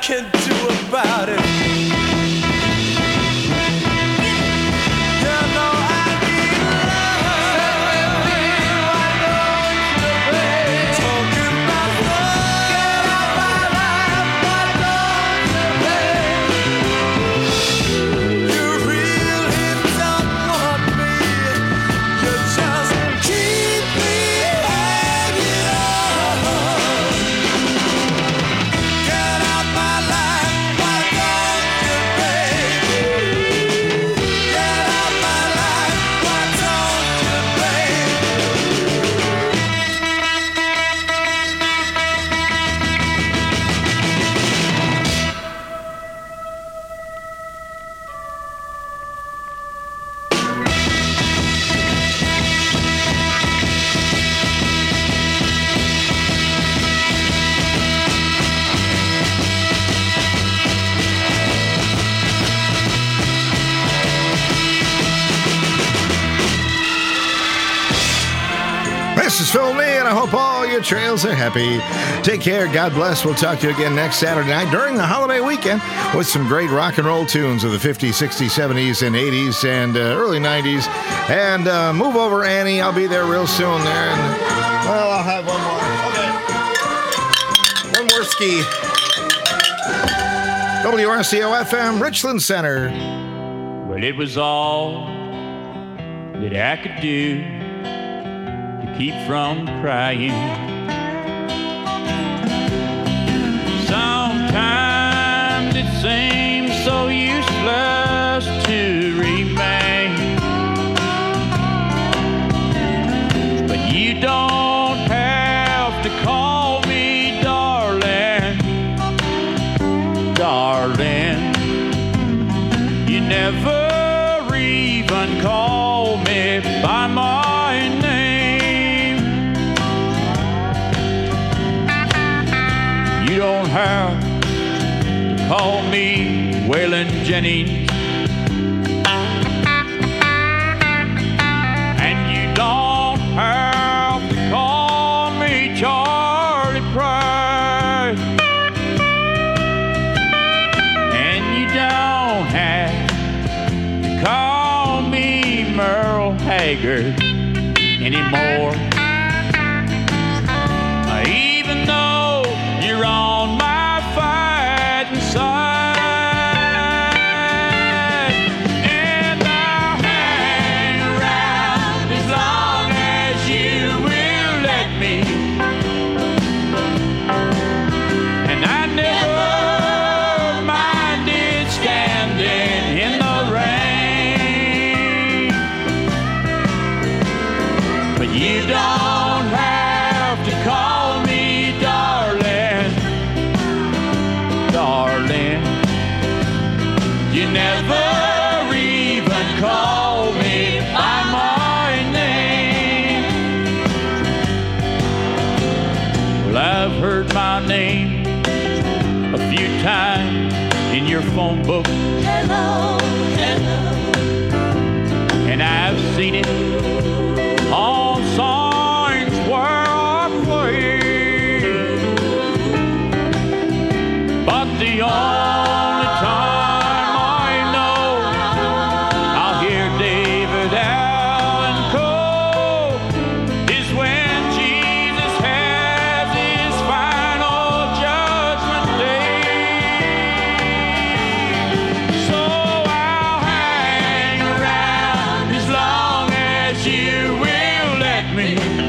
can do about it. This is Phil Lee, and I hope all your trails are happy. Take care. God bless. We'll talk to you again next Saturday night during the holiday weekend with some great rock and roll tunes of the 50s, 60s, 70s, and 80s, and early 90s. And move over, Annie. I'll be there real soon there. And, well, I'll have one more. Okay. One more ski. WRCO-FM, Richland Center. Well, it was all that I could do to keep from crying. Sometimes it seems so useless to remain, but you don't have to call me darling, darling. You never even call me by my name. You don't have to call me Waylon Jennings, and you don't have to call me Charlie Price, and you don't have to call me Merle Haggard anymore. Even though you're on my fighting side, and I'll hang around as long as you will let me. And I never minded standing in the rain, but you don't have to call me darling, darling. You never even call me by my name. Well, I've heard my name a few times in your phone book. Hello, hello. And I've seen it on signs where I play. But the only time I know I'll hear David Allen Coe is when Jesus has his final judgment day. So I'll hang around as long as you will let me.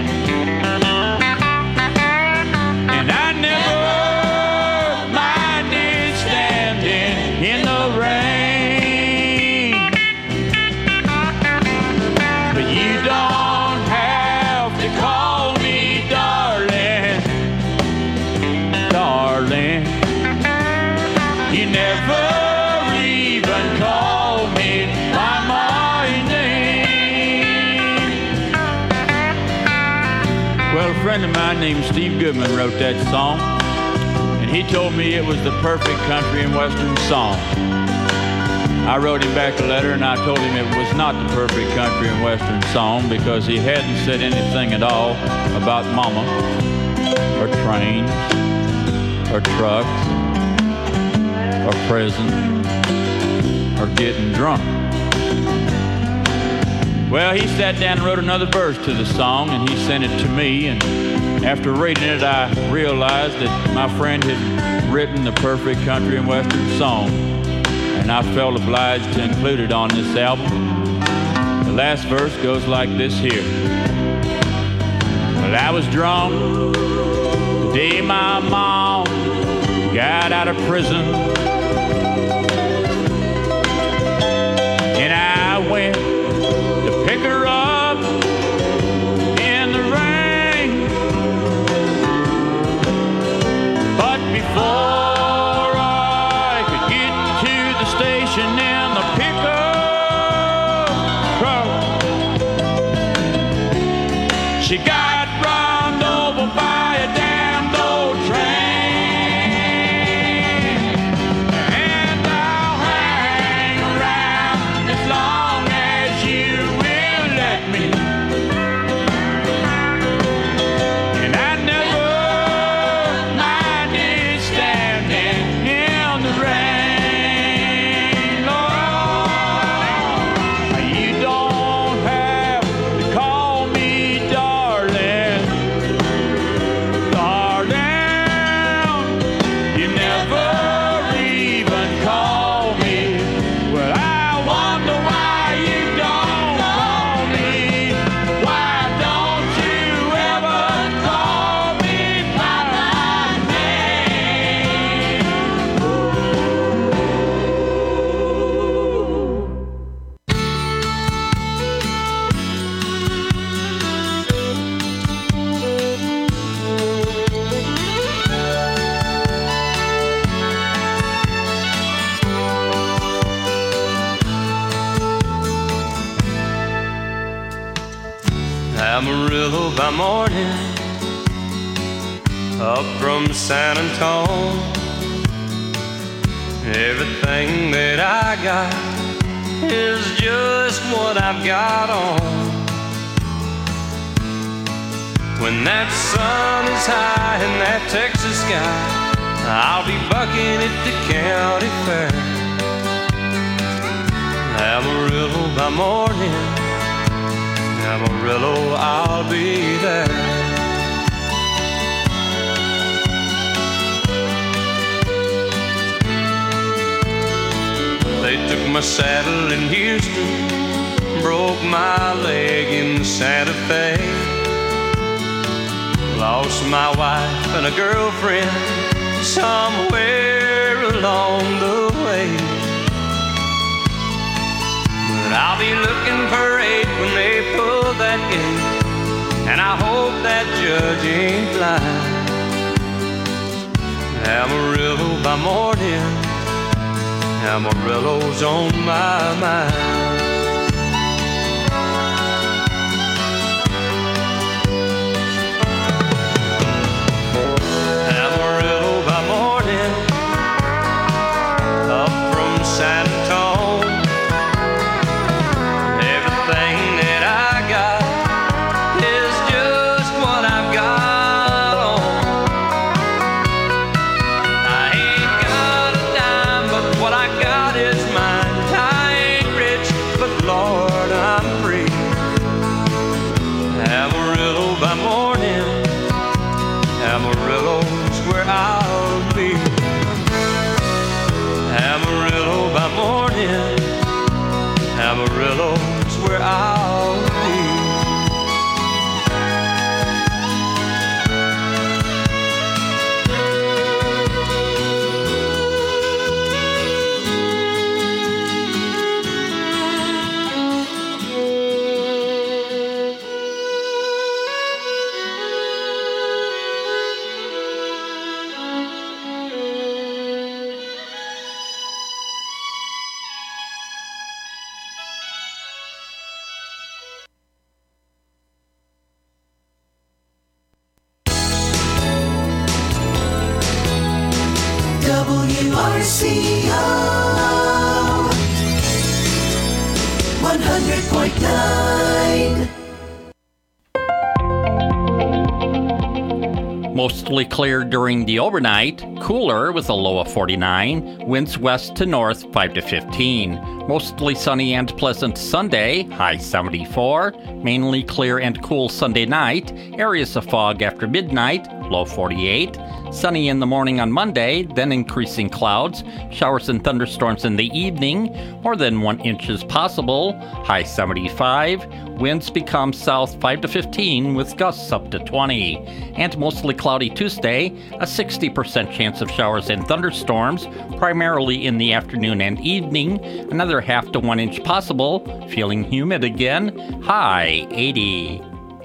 And I never minded standing in the rain, but you don't have to call me darling, darling. You never even call me by my name. Well, a friend of mine named Steve Goodman wrote that song, and he told me it was the perfect country and western song. I wrote him back a letter, and I told him it was not the perfect country and western song because he hadn't said anything at all about mama or trains or trucks or prison or getting drunk. Well, he sat down and wrote another verse to the song, and he sent it to me, and after reading it, I realized that my friend had written the perfect country and western song, and I felt obliged to include it on this album. The last verse goes like this here. Well, I was drunk the day my mom got out of prison, and I went to pick her up in the rain. But before I could get to the station in the pickup truck, she got run over by a damned old train. And I'll hang around as long as you will let me. And I never minded standing in the rain. Lord, you don't have to call me darling, darling. You never even call me. Well, I wonder why you don't call me. Why don't you ever call me by my name? Amarillo by morning, up from San Antone. Everything that I got is just what I've got on. When that sun is high in that Texas sky, I'll be bucking at the county fair. Amarillo by morning, Amarillo, I'll be there. They took my saddle in Houston, broke my leg in Santa Fe, lost my wife and a girlfriend somewhere along the way. But I'll be looking for 8 when they pull that gate, and I hope that judge ain't lying. Amarillo by morning, Amarillo's on my mind. Amarillo by morning, up from San Antone. Everything that I got is just what I've got on. I ain't got a dime, but what I got is mine. I ain't rich, but Lord, I'm free. Amarillo by morning, Amarillo's where I'll be. Amarillo by morning, Amarillo's where I'll be. WRCO 100.9. Mostly clear during the overnight, cooler with a low of 49, winds west to north 5 to 15. Mostly sunny and pleasant Sunday, high 74. Mainly clear and cool Sunday night, areas of fog after midnight, low 48. Sunny in the morning on Monday, then increasing clouds, showers and thunderstorms in the evening, more than 1 inch is possible, high 75. Winds become south 5 to 15 with gusts up to 20. And mostly cloudy Tuesday, a 60% chance of showers and thunderstorms, primarily in the afternoon and evening, another half to 1 inch possible, feeling humid again, high 80.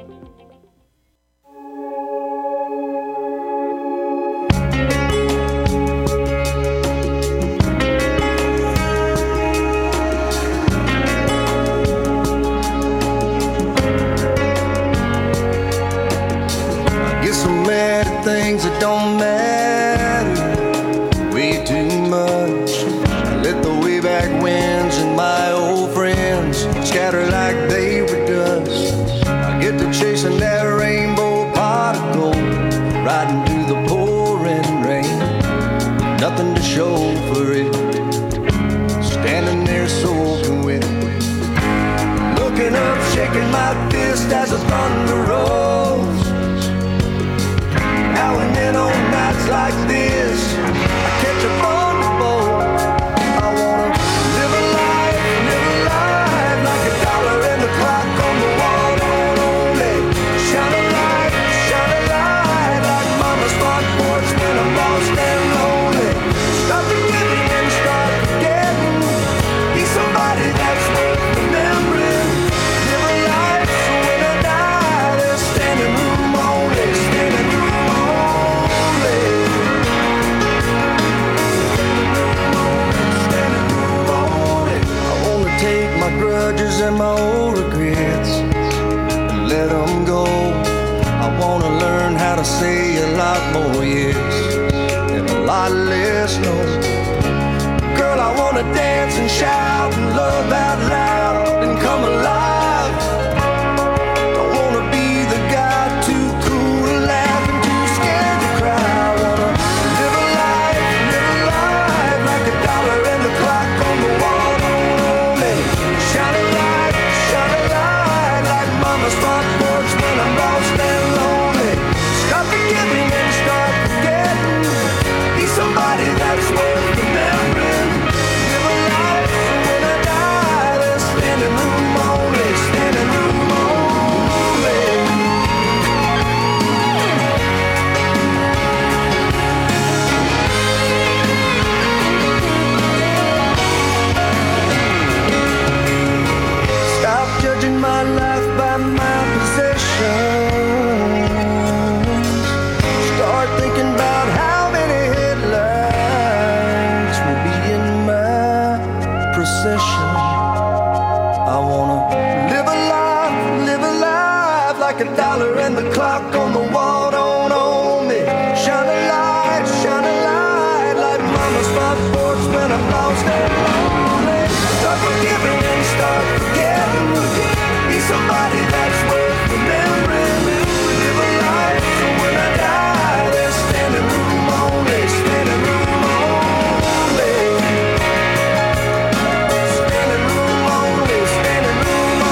Things that don't matter way too much. I let the way back winds and my old friends scatter like they were dust. I get to chasing that rainbow pot of gold, riding through the pouring rain. Nothing to show for it, standing there soaking wet, looking up, shaking my fist as the thunder rolls. Now and then on nights like this, I catch a thunderbolt. I wanna live a life like a dollar in the clock on the wall. Don't only shine a light like mama's front porch when I'm lost and lonely. Stop forgiving and start forgetting. Be somebody that's worth remembering. Live a life so when I die, there's standing room only, standing room. Grudges and my old regrets and let them go. I want to learn how to say a lot more yes and a lot less no. Girl, I want to dance and shout and love out loud and come alive. Don't want to be the guy too cool to laugh and too scared to cry. I want to live a life like a dollar in the clock on the wall. Shine a light like mama's front porch when I'm lost and lonely. Stop forgiving and start forgetting. Be somebody that's worth remembering. Live a life so when I die, there's standing room only, standing room only. Judging my life by my possessions. Start thinking about how many headlights will be in my procession. I wanna live a life like a dollar and the clock on the wall don't own me. Shine a light like mama's front porch when I'm lost and lonely. Start forgiving and start forgetting. Be somebody that's worth remembering. Live a life so when I die, there's standing room only, standing room only. Standing room only, standing room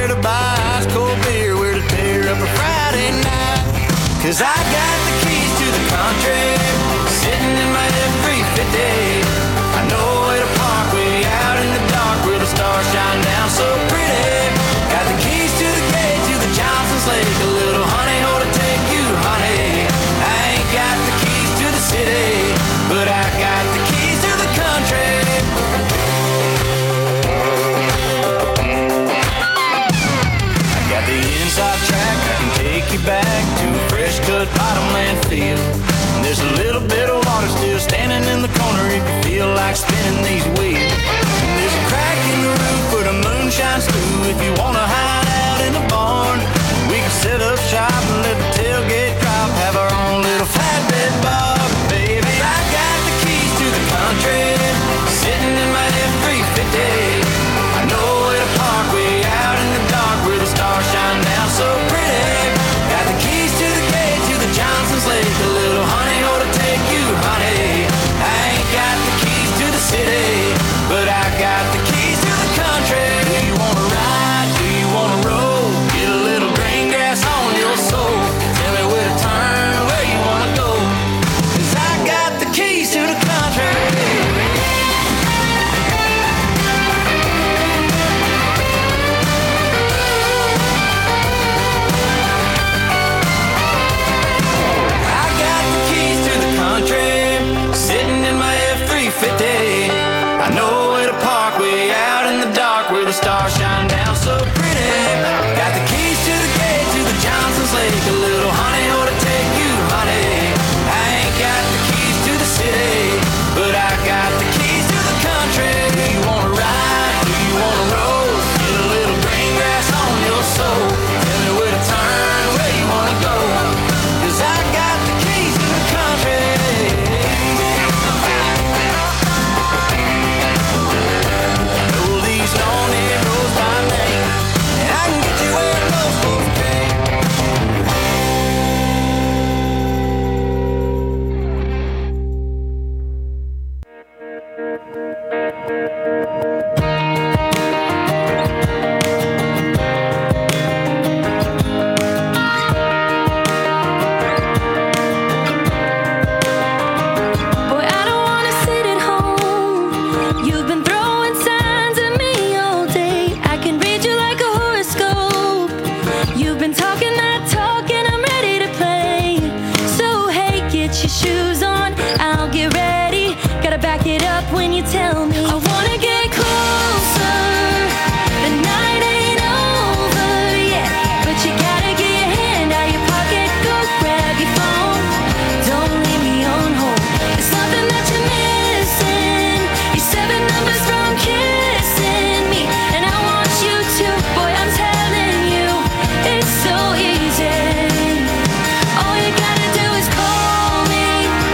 Cause I got the keys to the the country, sitting in my F-350. I know where to park way out in the dark where the stars shine down so pretty. Got the keys to the gate to the Johnson's Lake, a little honey hole to take you, honey. I ain't got the keys to the city, but I got the keys to the country. I got the inside track, I can take you back to a fresh cut bottomland field. And there's a little bit of water still standing in the corner if you feel like spinning these wheels. And there's a crack in the roof where the moon shines through if you wanna hide out in the barn. We can set up shop and let the tailgate drop, have our own little flatbed bar. Baby, I got the keys to the country, sitting in my F-350. I know where to park way out in the dark where the stars shine down so pretty. Got the keys to the gate to the Johnson's Lake, a little honey hole to take you, honey. I ain't got the keys to the city, but I got the keys to the country. Do you wanna ride? Do you wanna roll? Get a little green grass on your soul. Tell me where to turn, where you wanna go, 'cause I got the keys to the country. Sitting in my F-350. I know where to park way out in the dark where the stars shine down so pretty. Got the keys to the gate to the Johnson's Lake, a little honey hole to take you, honey. I ain't got the keys to the city, but I got the keys to the country. Do you wanna ride? Do you wanna roll? Get a little green grass on your soul. Tell me where to turn, where you wanna go, 'cause I got the keys to the country. Lonely roads by name, and I can get you where most folks can't. Boy, I don't wanna sit at home. You've been throwing signs at me all day. I can read you like a horoscope. You've been talking that talk and I'm ready to play. So hey, get your shoes on, I'll get ready. Gotta back it up when you tell me. I wanna get closer. The night ain't over yet, but you gotta get your hand out your pocket. Go grab your phone. Don't leave me on hold. It's nothing that you're missing. You're 7 numbers from kissing me, and I want you to. Boy, I'm telling you, it's so easy. All you gotta do is call me.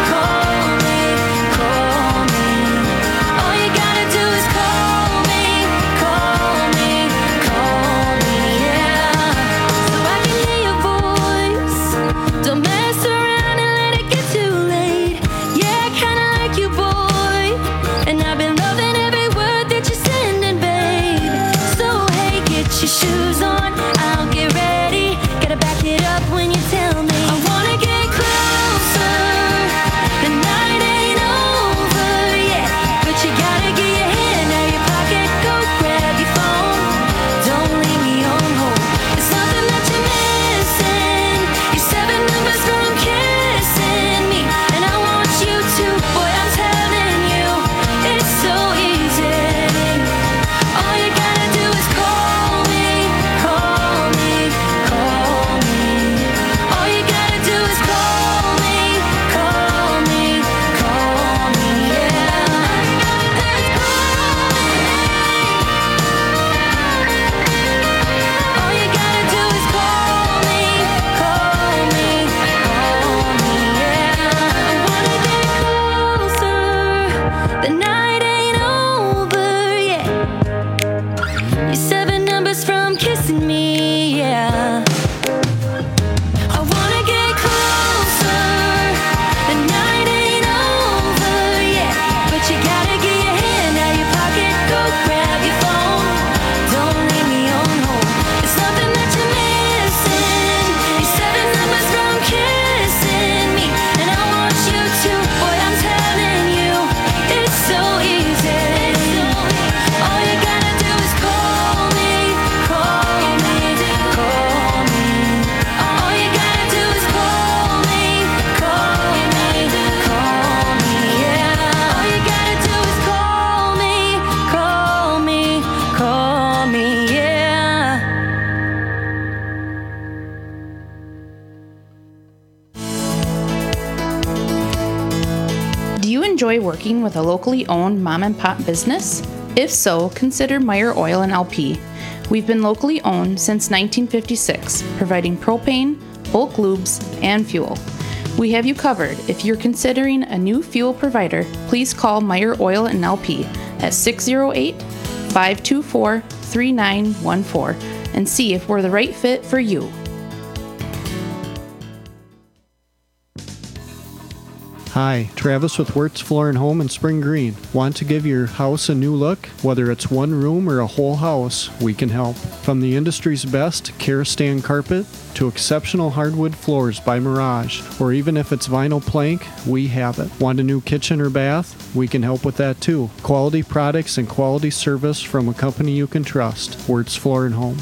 enjoy working with a locally owned mom and pop business? If so, consider Meyer Oil and LP. We've been locally owned since 1956, providing propane, bulk lubes, and fuel. We have you covered. If you're considering a new fuel provider, please call Meyer Oil and LP at 608-524-3914 and see if we're the right fit for you. Hi, Travis with Wirtz Floor and Home in Spring Green. Want to give your house a new look? Whether it's one room or a whole house, we can help. From the industry's best Karastan carpet to exceptional hardwood floors by Mirage, or even if it's vinyl plank, we have it. Want a new kitchen or bath? We can help with that too. Quality products and quality service from a company you can trust. Wirtz Floor and Home.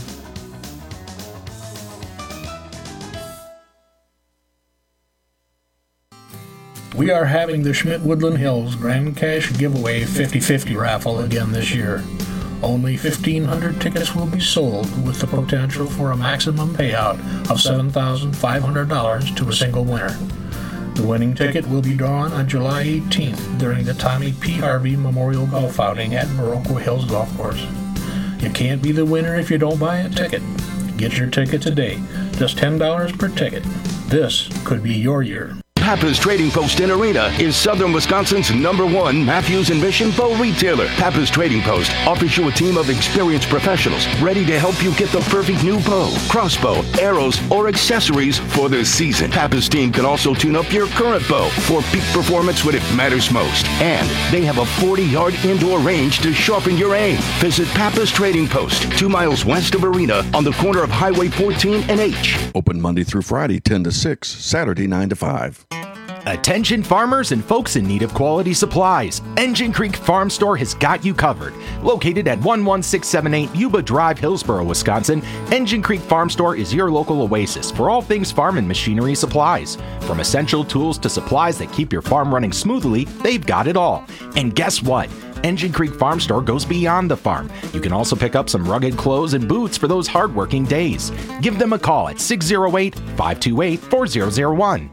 We are having the Schmidt Woodland Hills Grand Cash Giveaway 50-50 raffle again this year. Only 1,500 tickets will be sold with the potential for a maximum payout of $7,500 to a single winner. The winning ticket will be drawn on July 18th during the Tommy P. Harvey Memorial Golf Outing at Baroque Hills Golf Course. You can't be the winner if you don't buy a ticket. Get your ticket today. Just $10 per ticket. This could be your year. Pappas Trading Post in Arena is Southern Wisconsin's #1 Matthews and Mission bow retailer. Pappas Trading Post offers you a team of experienced professionals ready to help you get the perfect new bow, crossbow, arrows, or accessories for this season. Pappas team can also tune up your current bow for peak performance when it matters most. And they have a 40-yard indoor range to sharpen your aim. Visit Pappas Trading Post, 2 miles west of Arena on the corner of Highway 14 and H. Open Monday through Friday, 10 to 6, Saturday, 9 to 5. Attention farmers and folks in need of quality supplies. Engine Creek Farm Store has got you covered. Located at 11678 Yuba Drive, Hillsboro, Wisconsin, Engine Creek Farm Store is your local oasis for all things farm and machinery supplies. From essential tools to supplies that keep your farm running smoothly, they've got it all. And guess what? Engine Creek Farm Store goes beyond the farm. You can also pick up some rugged clothes and boots for those hardworking days. Give them a call at 608-528-4001.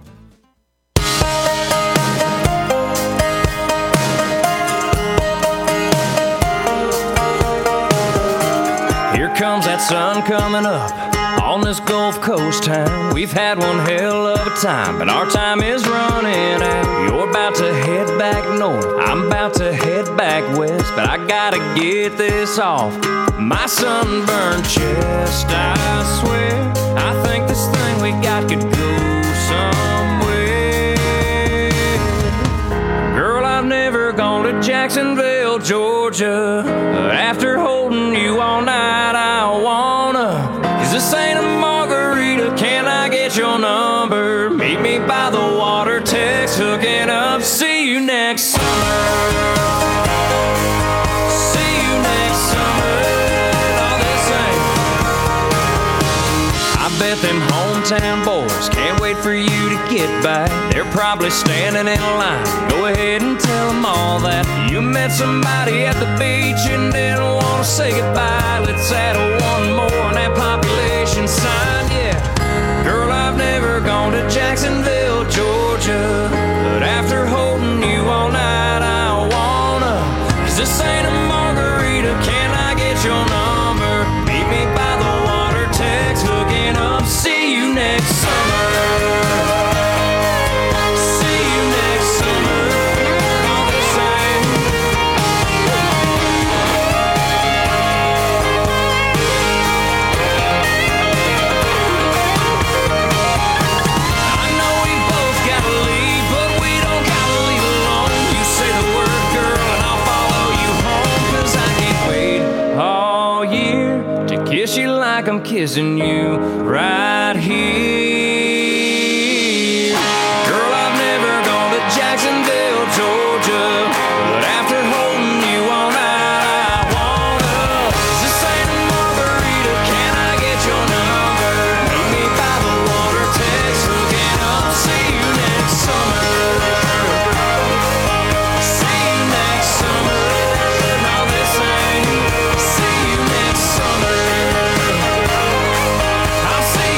Here comes that sun coming up on this Gulf Coast town. We've had one hell of a time, but our time is running out. You're about to head back north, I'm about to head back west, but I gotta get this off my sunburned chest. I swear, I think this thing we got could go somewhere. Girl, I've never gone to Jacksonville, Georgia. After holding you all night, I wanna. Is this ain't a margarita? Can I get your number? Meet me by the water, text hooking up. See you next summer. See you next summer. All this ain't. I bet them hometown boys can't wait for you to get back. They're probably standing in line. Go ahead and tell them all that you met somebody at the beach and didn't want to say goodbye. Let's add one more on that population sign, yeah. Girl, I've never gone to Jacksonville, Georgia, but after holding you all night, I wanna. 'Cause this ain't a margarita, can I get your number? Meet me by the water, text hooking up. See you next summer. See you next summer. All the same. I know we both gotta leave, but we don't gotta leave alone. You say the word, girl, and I'll follow you home. 'Cause I can't wait all year to kiss you like I'm kissing you right here. Girl, I've never gone to Jacksonville, Georgia, but after holding you all night, I wanna. This ain't a margarita, can I get your number? Meet me by the water, text hooking up. See you next summer. See you next summer. All this ain't. See you next summer. I'll see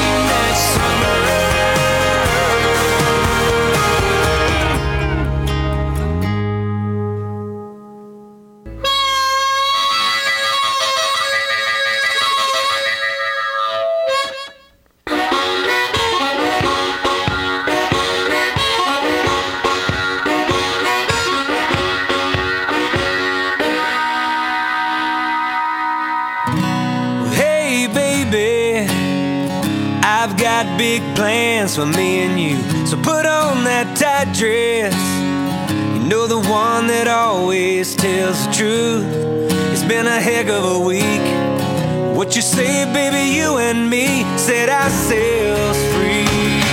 got big plans for me and you. So put on that tight dress. You know, the one that always tells the truth. It's been a heck of a week. What you say, baby, you and me set ourselves free.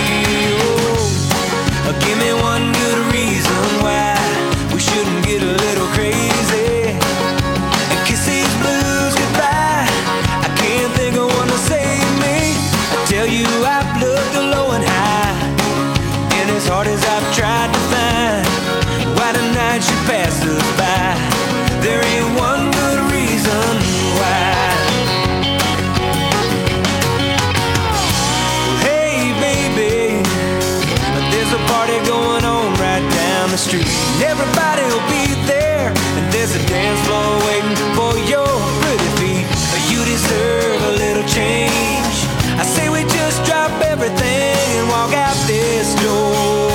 Oh, give me one good reason why we shouldn't get a little crazy and kiss these blues goodbye. I can't think of one to save me. I tell you, I've looked low and high, and as hard as I've tried to find why tonight should pass us by, there ain't one good reason why. There's a party going on right down the street, and everybody will be there, and there's a dance floor waiting for your pretty feet. You deserve a little change. I say we just drop everything and walk out this door.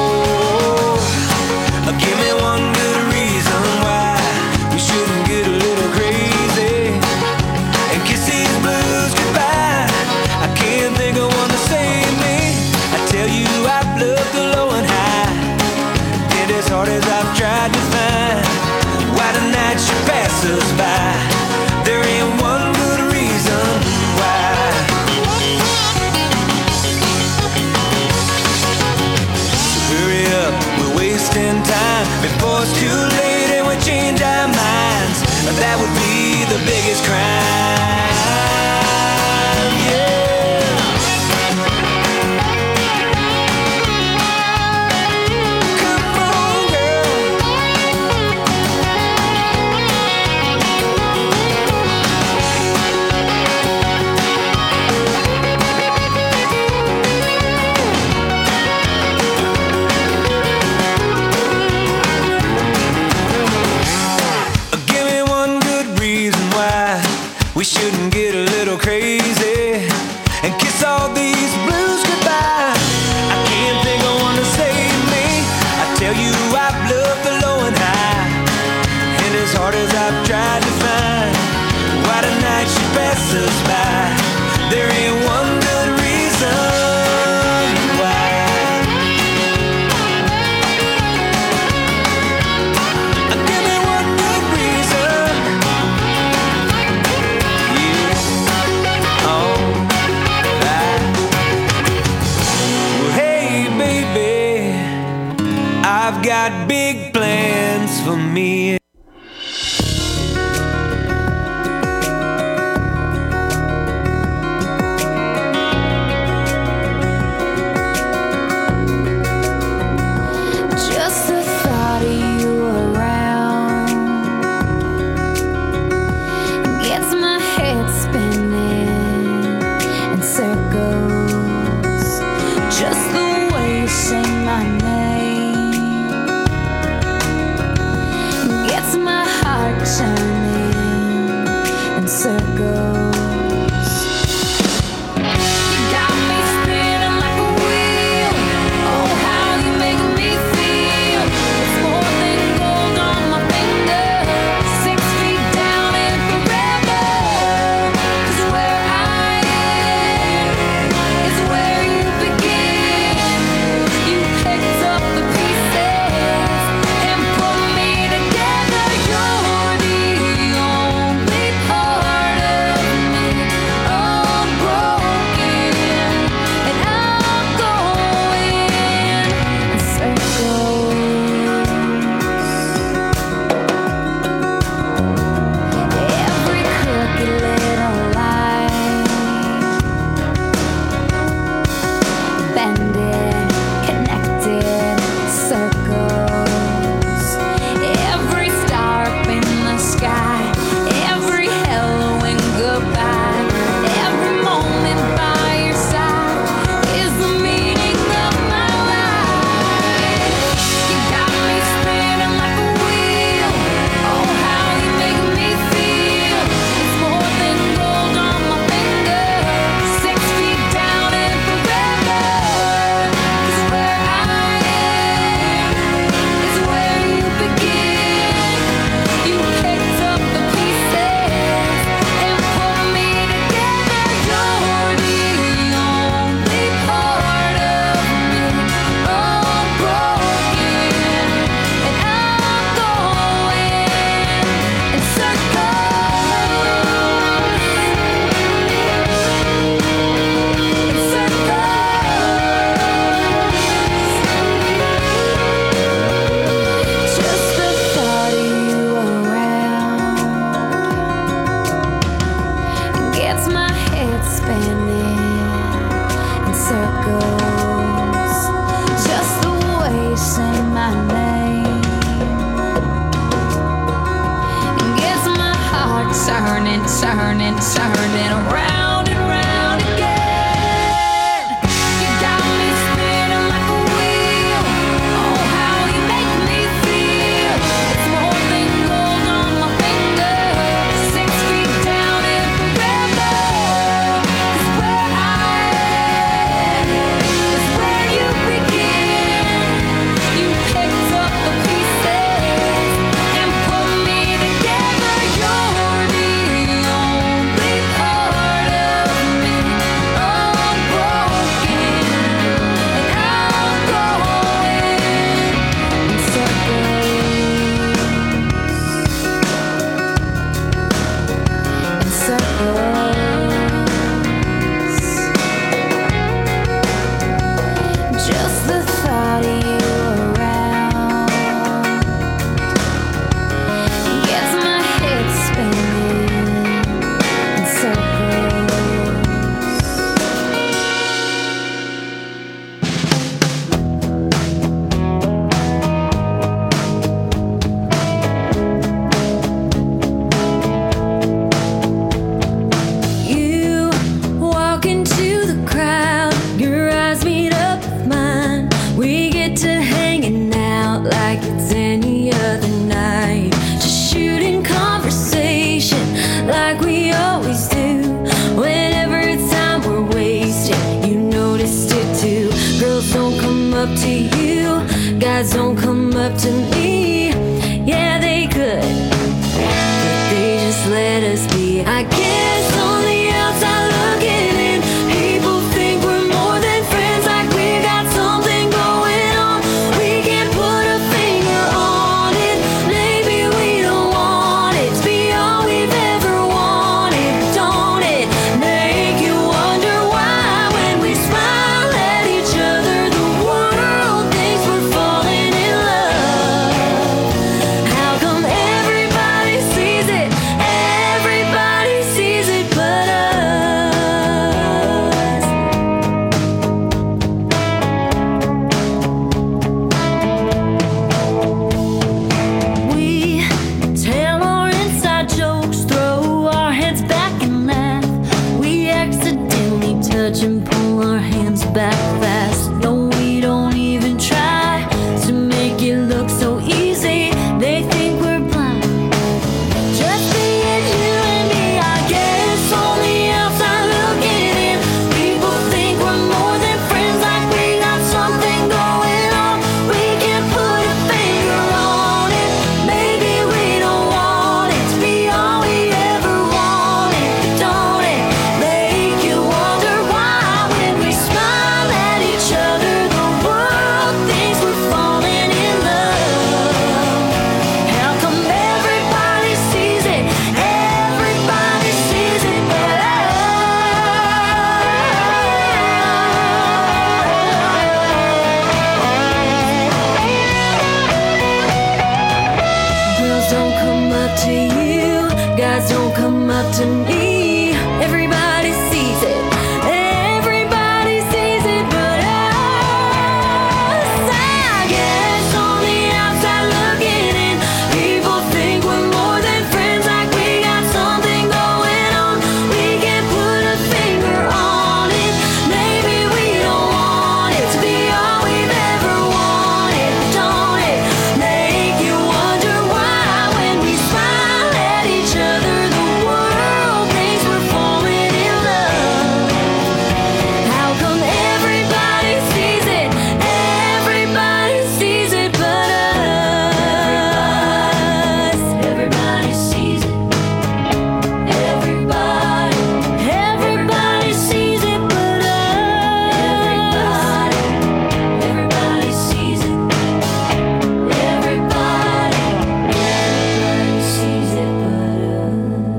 Give me one good reason why we shouldn't get a little crazy and kiss these blues goodbye. I can't think of one to save me. I tell you, I've looked low and high, and as hard as I've tried to find why tonight should pass us by, there ain't one good reason why. So hurry up, we're wasting time before it's too late and we change our minds. That would be the biggest crime. Yeah. We shouldn't get a little crazy and kiss all these blues goodbye. I can't think of one to save me. I tell you, I've looked low and high, and as hard as I've tried to find why tonight should pass us by, there ain't one good reason why. Give me one good reason. I've got big plans for me. Just the thought of you around gets my head spinning in circles. Just the way you say my name gets my heart turning in circles. You got me spinning like a wheel. Oh, how you make me feel. It's more than gold on my finger. 6 feet down and forever. 'Cause where I am is where you begin. You picked Girls don't come up to you, guys don't come up to me. Yeah, they could, but they just let us be. I guess on the outside looking in, people think we're more than friends, like we got something going on. We can't put a finger on it. Maybe we don't want it to be all we've ever wanted. Don't it make you wonder why when we smile at each other, the world thinks we're falling in love? How come everybody sees it? Everybody sees it but us. We tell our inside jokes, throw our heads back and laugh. We accidentally touch and pull our hands back fast. No, we don't even try to make it look so easy. They think we're blind. Just being you and me, I guess on the outside looking in, people think we're more than friends, like we got something going on. We can't put a finger on it. Maybe we don't want it to be all we ever wanted. Don't it make you wonder why when we smile at each other, the world thinks we're falling in love? How come everybody sees it? Everybody sees it but us. Girls don't come up to you, guys don't come up to me. Everybody sees it. Everybody sees it but us. I guess on the outside looking in, people think we're more than friends, like we got something going on. We can't put a finger on it. Maybe we don't want it to be all we've ever wanted. Don't it make you wonder why when we smile at each other, the world thinks we're falling in love? How come everybody sees it? Everybody sees it but us. Everybody sees it. Everybody sees it but us. Everybody sees it. Everybody sees it but us.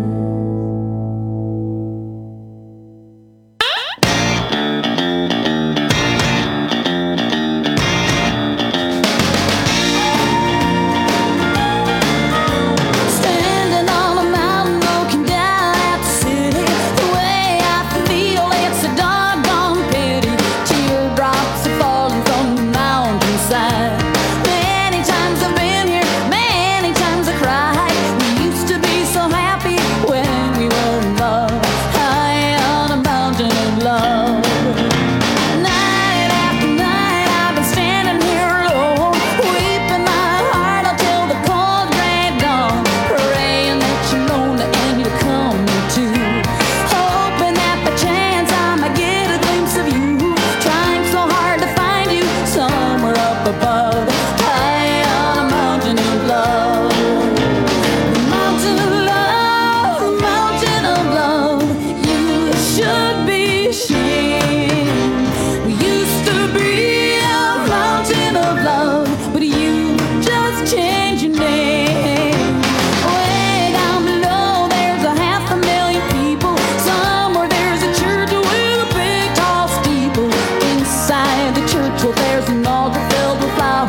Standing on a mountain looking down at the city, the way I feel, it's a doggone pity. Teardrops are falling from the mountainside. Many times I've been here, many times I cried. We used to be so happy when we were in love, high on a mountain of love. Night after night I've been standing here alone, weeping my heart out till the cold gray dawn, praying that you're lonely and you'll come too, hoping that by chance I might get a glimpse of you, trying so hard to find you somewhere up above, high on a mountain of love. The mountain of love, the mountain of love. You should be ashamed. We used to be a mountain of love, but you just changed your name. Way down below there's a 500,000 people. Somewhere there's a church with a big tall steeple. Inside the church, well, there's an altar filled with flowers.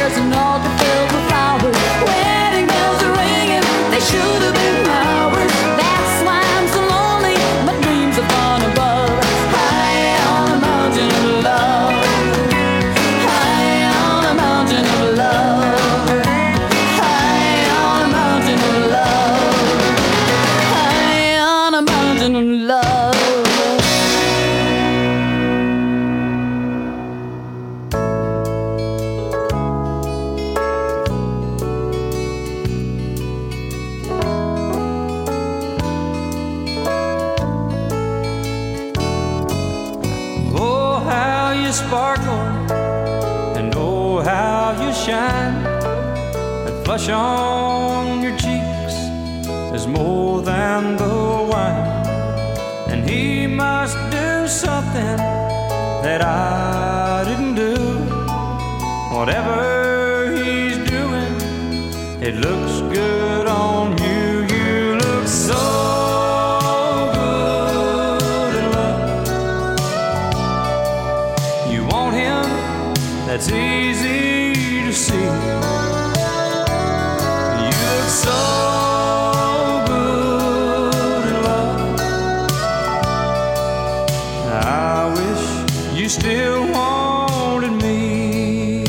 There's an altar filled with flowers. Wedding bells are ringing, they should have been ours. That's why I'm so lonely, my dreams are gone above. High on a mountain of love. High on a mountain of love. High on a mountain of love. High on a mountain of love. Oh, how you sparkle, and oh, how you shine. That flush on your cheeks is more than the wine. And he must do something that I didn't do. Whatever he's doing, it looks good on you. You look so good in love. You want him, that's easy to see. You look so good in love. I wish you still wanted me.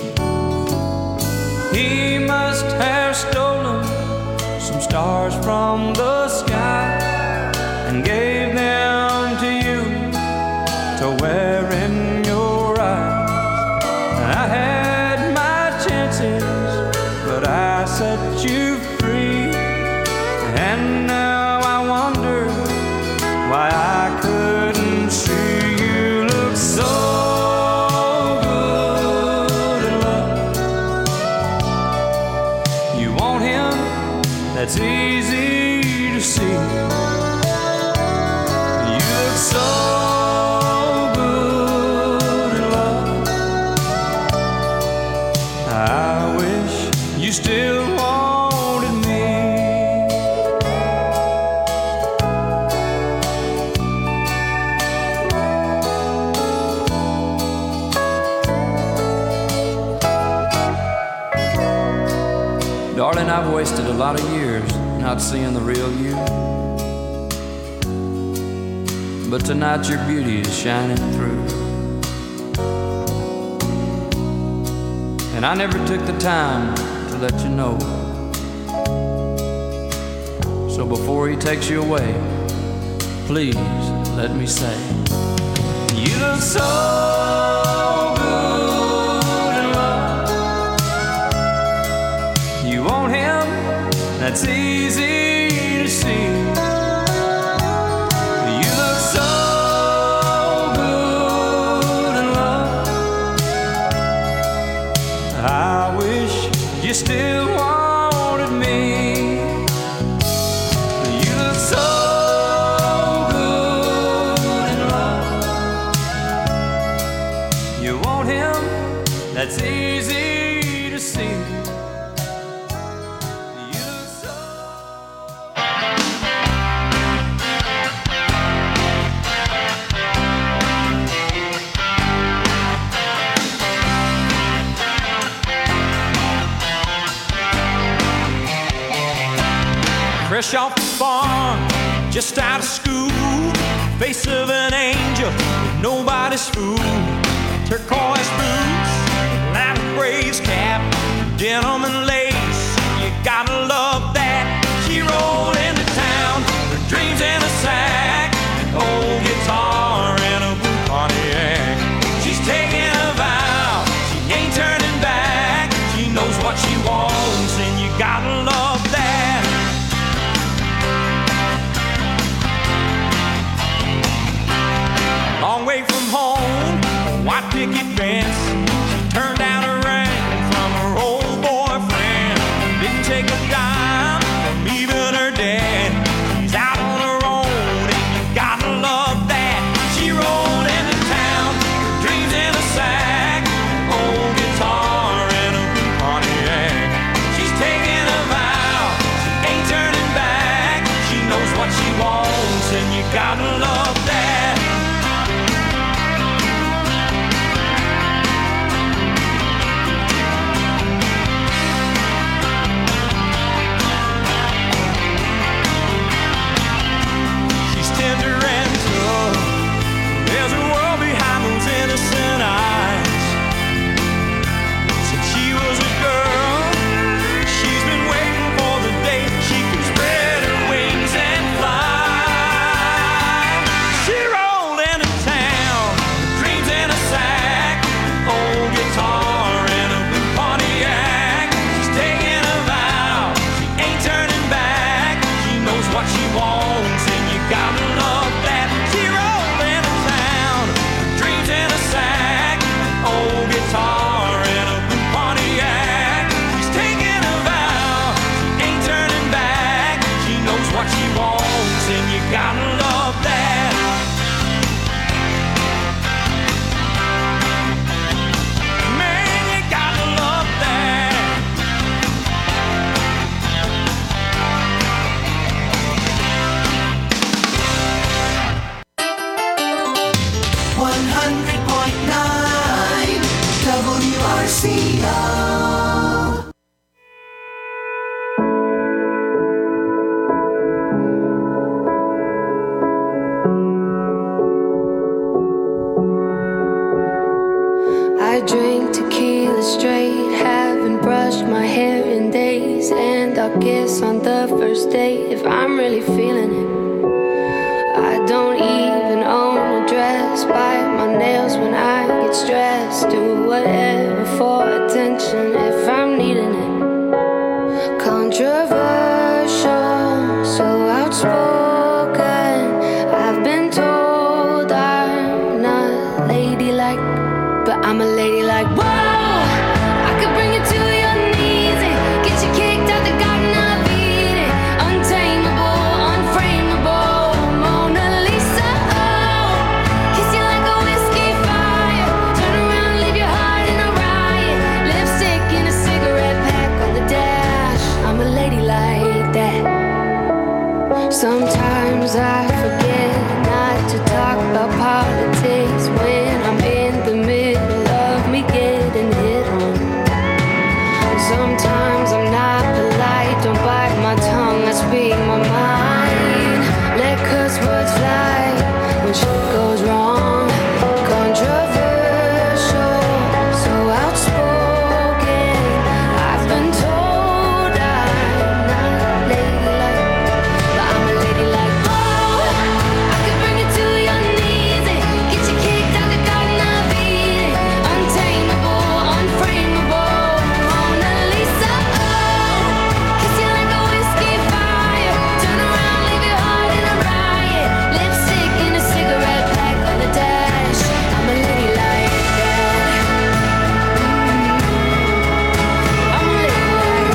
He must have stolen some stars from the sky and gave them to you to wear in your eyes. I had my chances, but I set you free. And now I wonder why I couldn't see. You look so good in love. You want him, that's easy to see. You look so good in love. I wish you still wanted me. Darling, I've wasted a lot of years not seeing the real you. But tonight your beauty is shining through. And I never took the time to let you know. So before he takes you away, please let me say, you look so good in love. You want him, that's easy to see. You look so good in love. I wish you still wanted me. You look so good in love. You want him, that's easy to see. You look so. Fresh off the farm, just out of school, face of an angel, nobody's fool. Turquoise boots, light Braves cap, denim and lace. You gotta love that. She rolled into town, her dreams in a sack, an old guitar and a blue Pontiac. She's taking a vow, she ain't turning back. She knows what she wants, and you gotta love that. Long way from home, white picket fence. She turned down a ring from her old boyfriend. Sometimes I'm not polite, don't bite my tongue, I speak my mind. Let curse words fly when shit goes wrong. Controversial, so outspoken. I've been told I'm not ladylike, but I'm a ladylike. Oh, I could bring you to your knees and get you kicked out the garden of Eden. Untamable, unframeable, Mona Lisa. Oh, kiss you like a whiskey fire. Turn around, leave your heart in a riot. Lipstick in a cigarette pack on the dash. I'm a lady like that. I'm a lady like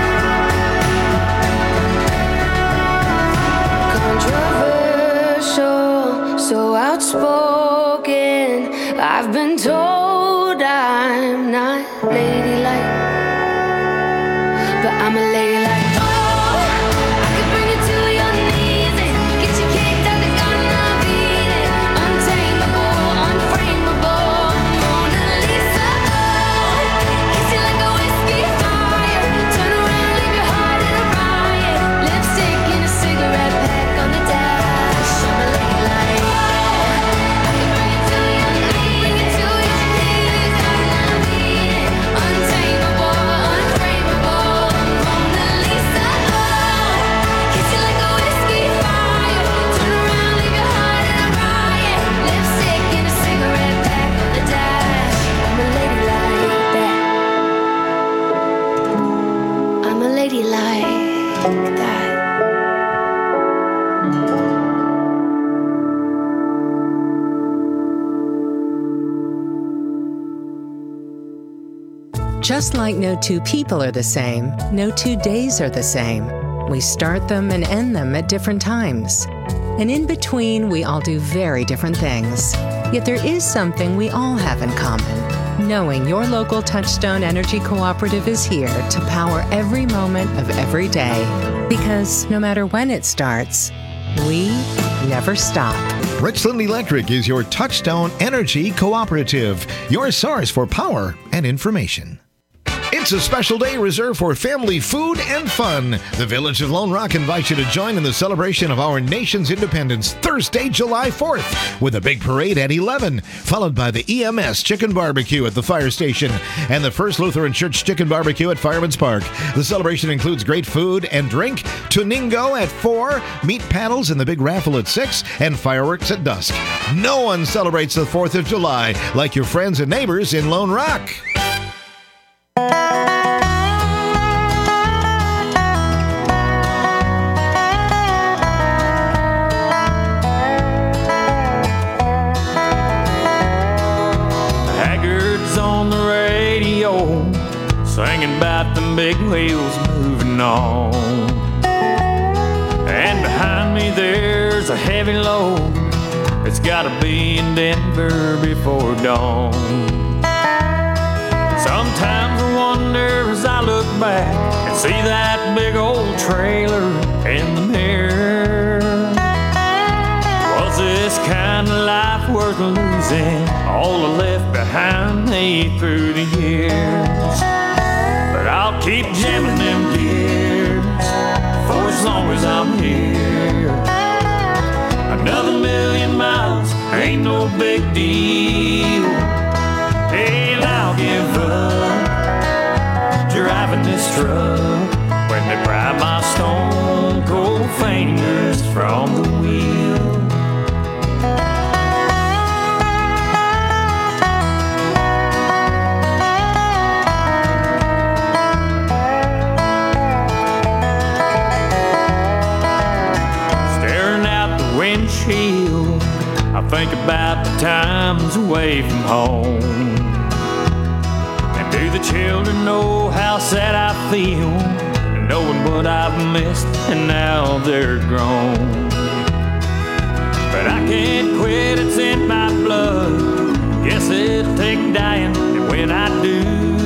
that. Controversial, so outspoken. I've been told I'm not ladylike, but I'm a lady like. Oh, I could bring you to your knees and get you kicked out the garden of Eden. Untamable, unframeable, Mona Lisa. Oh, kiss you like a whiskey fire. Turn around, leave your heart in a riot. Lipstick in a cigarette pack on the dash. I'm a lady like. Oh, I could bring you to your knees, garden of Eden. Untamable, unframeable, Mona Lisa. Oh, kiss you like a whiskey fire. Turn around, leave your heart in a riot. Lipstick in a cigarette pack on the dash. I'm a lady like that. I'm a lady like that. Just like no two people are the same, no 2 days are the same. We start them and end them at different times. And in between, we all do very different things. Yet there is something we all have in common. Knowing your local Touchstone Energy Cooperative is here to power every moment of every day. Because no matter when it starts, we never stop. Richland Electric is your Touchstone Energy Cooperative, your source for power and information. It's a special day reserved for family food and fun. The Village of Lone Rock invites you to join in the celebration of our nation's independence Thursday, July 4th, with a big parade at 11, followed by the EMS Chicken Barbecue at the fire station and the First Lutheran Church Chicken Barbecue at Fireman's Park. The celebration includes great food and drink, Tuningo at 4, meat paddles and the big raffle at 6, and fireworks at dusk. No one celebrates the 4th of July like your friends and neighbors in Lone Rock. Haggard's on the radio, singing about them big wheels moving on. And behind me there's a heavy load. It's gotta be in Denver before dawn. Sometimes I wonder as I look back and see that big old trailer in the mirror. Was this kind of life worth losing? All I left behind me through the years. But I'll keep jamming them gears for as long as I'm here. Another 1,000,000 miles ain't no big deal. And I'll give up driving this truck when they pry my stone cold fingers from the wheel. Staring out the windshield, I think about the times away from home. And do the children know how sad I feel, knowing what I've missed and now they're grown? But I can't quit, it's in my blood. Guess it'll take dying, and when I do,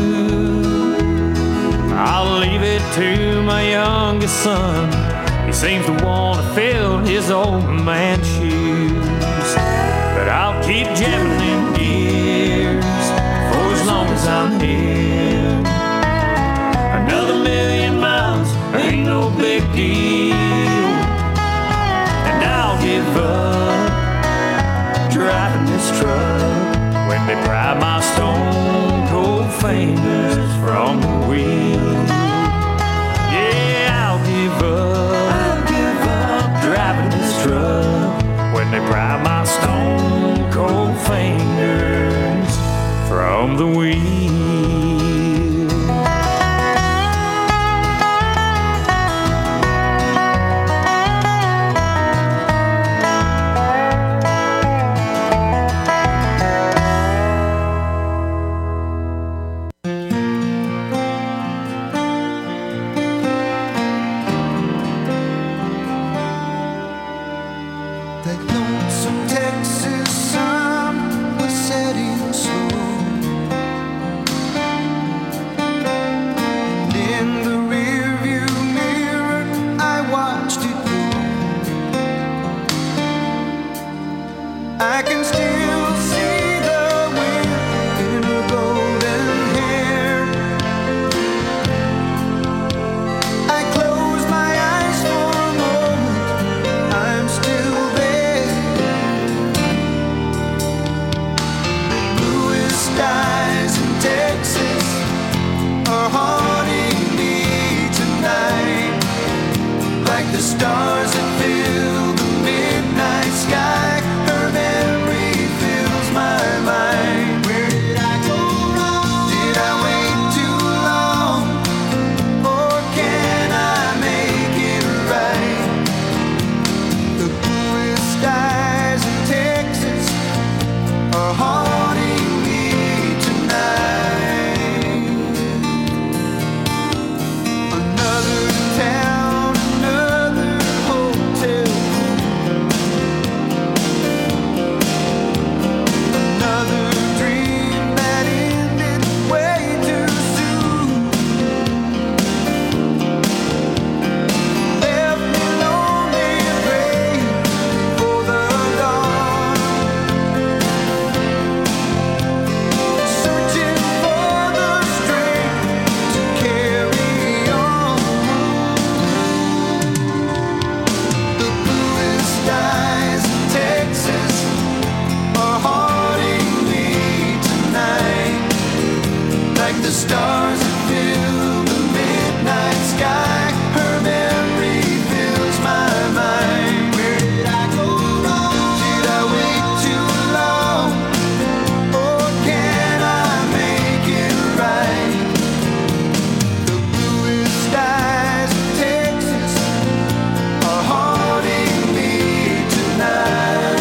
I'll leave it to my youngest son. He seems to want to fill his old man's shoes. But I'll keep jamming them gears for as long as I'm here. they pry my stone cold fingers from the wheel. Yeah, I'll give up driving this truck when they pry my stone cold fingers from the wheel. That lonesome Texas sun was setting slow, and in the rearview mirror I watched it go. I can still see the wind in her golden hair. I closed my eyes for a moment, I'm still there. Bluest eyes in Texas are haunting me tonight, like the stars that fill the midnight sky. Her memory fills my mind. Where did I go wrong? Did I wait too long? Or can I make it right? The bluest eyes in Texas are haunting me tonight. Another town, another hotel, another dream that ended way too soon. Left me lonely and praying for the dawn, searching for the strength to carry on. The bluest eyes in Texas are haunting me tonight, like the stars that fill the midnight sky. Her memory fills my mind. Where did I go wrong? Did I wait too long? Or can I make it right? The bluest eyes in Texas are haunting me tonight.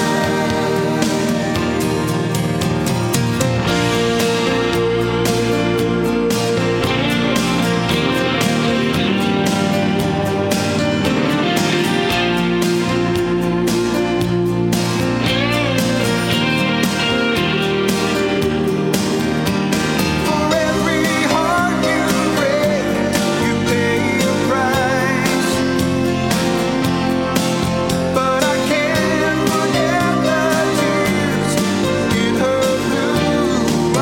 For every heart you break, you pay a price. But I can't forget the tears in her blue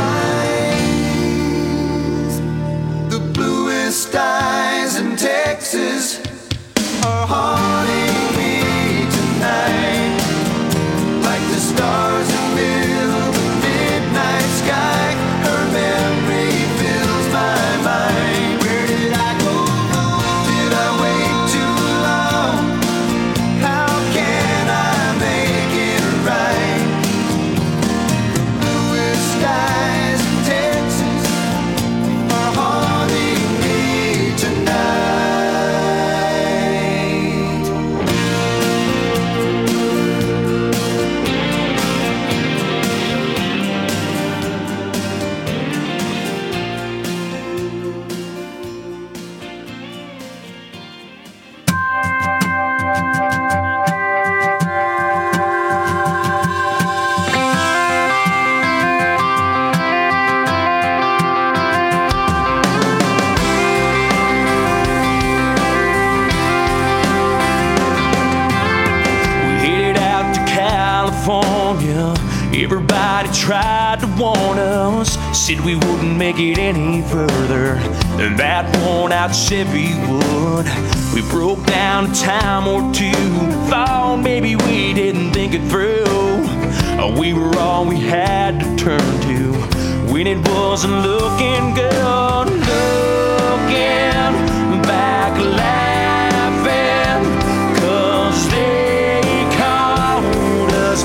eyes. The bluest eyes in Texas are haunting me tonight, like the stars that fill the midnight sky. Her memory fills my mind. Where did I go wrong? Did I wait too long? How can I make it right? The bluest eyes in Texas are haunting me tonight. We headed out to California. Everybody tried to warn us, said we wouldn't make it any further than that worn out Chevy would. We broke down a time or two, thought maybe we didn't think it through. We were all we had to turn to when it wasn't looking good. Looking back, laughing, 'cause they called us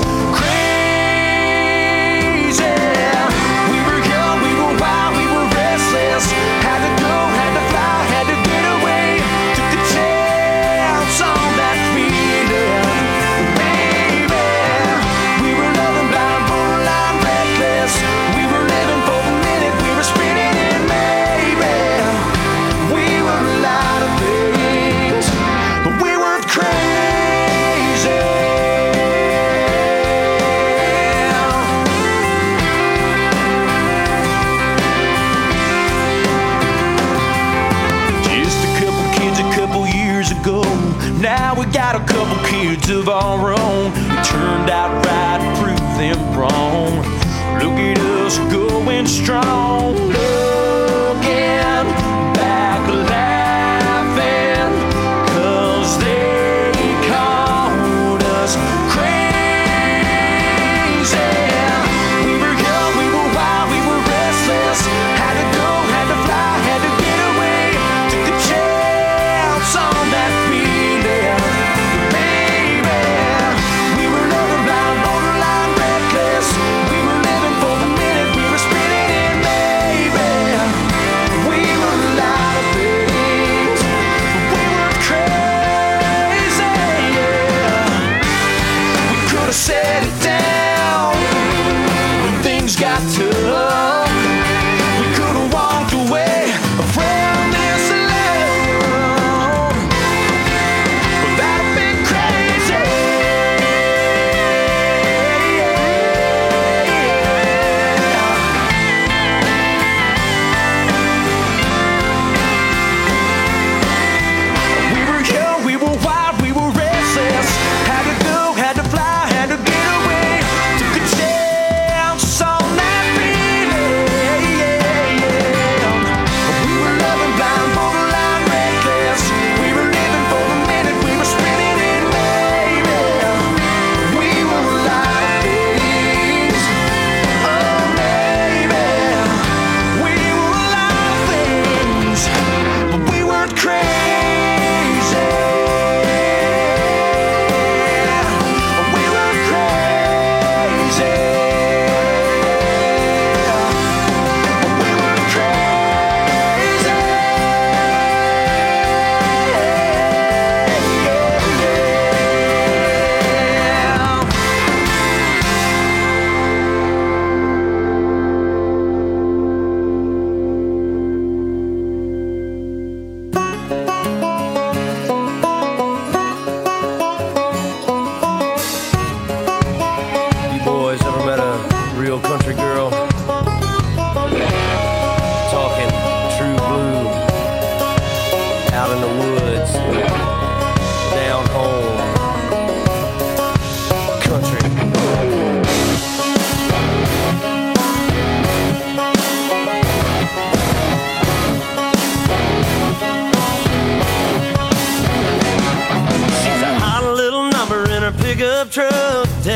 crazy. We were young, we were wild, we were restless. Had to go, had to fly, had to get away. Took a chance on that feeling. Baby, we were loving blind, borderline reckless. We were living for the minute, we were spinning in maybe. We were a lot of things, but we weren't crazy. Just a couple kids a couple years ago. Now we got a couple kids of our own. We turned out right, proved them wrong. Look at us going strong. Looking back, laughing, 'cause they called us crazy. We were young, we were wild, we were restless. Had to go, had to fly, had to get away. Took a chance on that feeling. Baby, we were loving blind, borderline reckless. We were living for the minute, we were spinning in maybe. We were a lot of things, but we weren't crazy, yeah. We could have set it down when things got tough. We could have walked away from this alone, but that'd have been crazy. We were young, we were wild, we were restless. Had to go, had to fly, had to get away. Took a chance on that feeling. We were loving blind, borderline reckless. We were living for the minute, we were spinning in maybe. We were a lot of things. Oh, maybe. We were a lot of things, but we weren't crazy. We weren't crazy. We weren't You boys ever met a real country girl? Talking true blue, out in the woods, down home, country. She's a hot little number in her pickup truck.